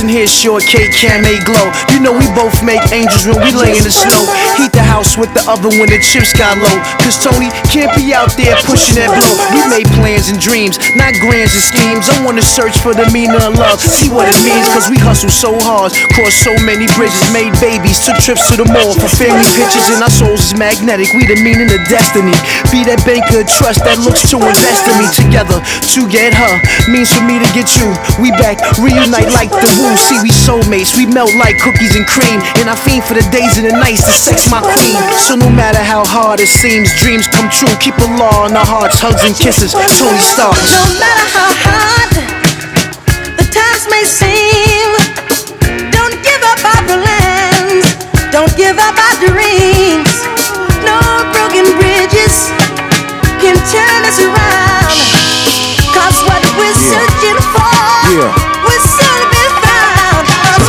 Listen here, short cake, can they glow? You know we both make angels when we lay in the snow. Heat the house with the oven when the chips got low. Cause Tony can't be out there pushing that blow. We made plans and dreams, not grands and schemes. I wanna search for the meaning of love, see what it means. Cause we hustle so hard, crossed so many bridges, made babies, took trips to the mall for family pictures. And our souls is magnetic, we the meaning of destiny. Be that banker of trust that looks to invest in me. Together to get her means for me to get you. We back, reunite like the woo. See, we soulmates, we melt like cookies and cream. And I fiend for the days and the nights to sex my queen. So no matter how hard it seems, dreams come true. Keep a law in our hearts, hugs and kisses, Tony Stark. No matter how hard the times may seem, don't give up our plans, don't give up our dreams. No broken bridges can turn us around. Cause what we're searching for, we're soon be found.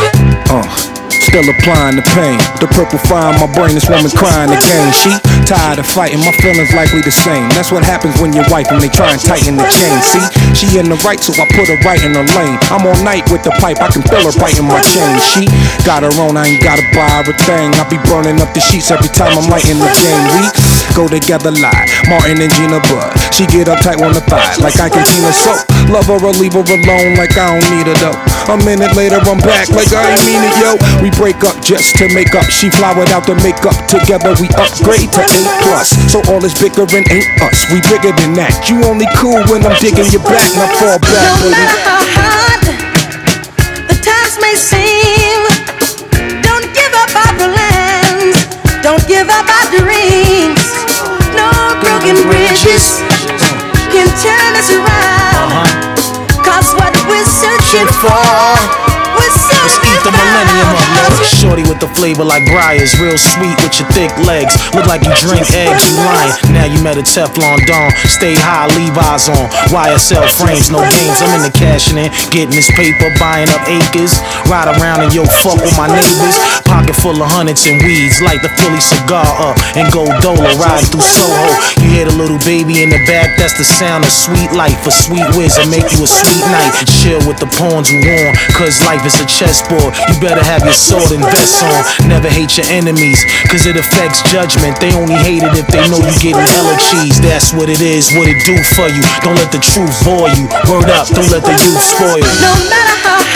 Still applying the pain. The purple fire in my brain, this woman crying again. She tired of fighting, my feelings likely the same. That's what happens when you're wife and they try and tighten the chain. See, she in the right, so I put her right in her lane. I'm all night with the pipe, I can feel her biting my chain. She got her own, I ain't gotta buy her a thing. I be burning up the sheets every time I'm lighting the game. We go together like Martin and Gina Bud. She get uptight on the thigh like I can Tina soap. Love her or leave her alone like I don't need her though. A minute later I'm back like I ain't mean it, yo. We break up just to make up. She fly without the makeup. Together we upgrade to A+. So all this bickering ain't us. We bigger than that. You only cool when I'm digging your back. Now fall back, no matter how hard the times may seem, don't give up our plans, don't give up our dreams. No broken bridges can turn us around. Cause what we're searching for, let's eat the millennium up, Lord. Shorty with the flavor like Briar's, real sweet with your thick legs. Look like you drink eggs, you lying. Now you met a Teflon Don. Stay high, Levi's on. YSL frames, no games. I'm in the cashing in, getting this paper, buying up acres. Ride around and yo, fuck with my neighbors. Pocket full of hundreds and weeds, light the Philly cigar up and go dolo, riding through Soho. You hear the little baby in the back, that's the sound of sweet life. A sweet whiz and make you a sweet night. Chill with the pawns you want, cause life is a chessboard. You better have your sword and vest on. Never hate your enemies, cause it affects judgment. They only hate it if they know you getting hella cheese. That's what it is, what it do for you. Don't let the truth bore you. Word up, don't let the youth spoil you. No matter how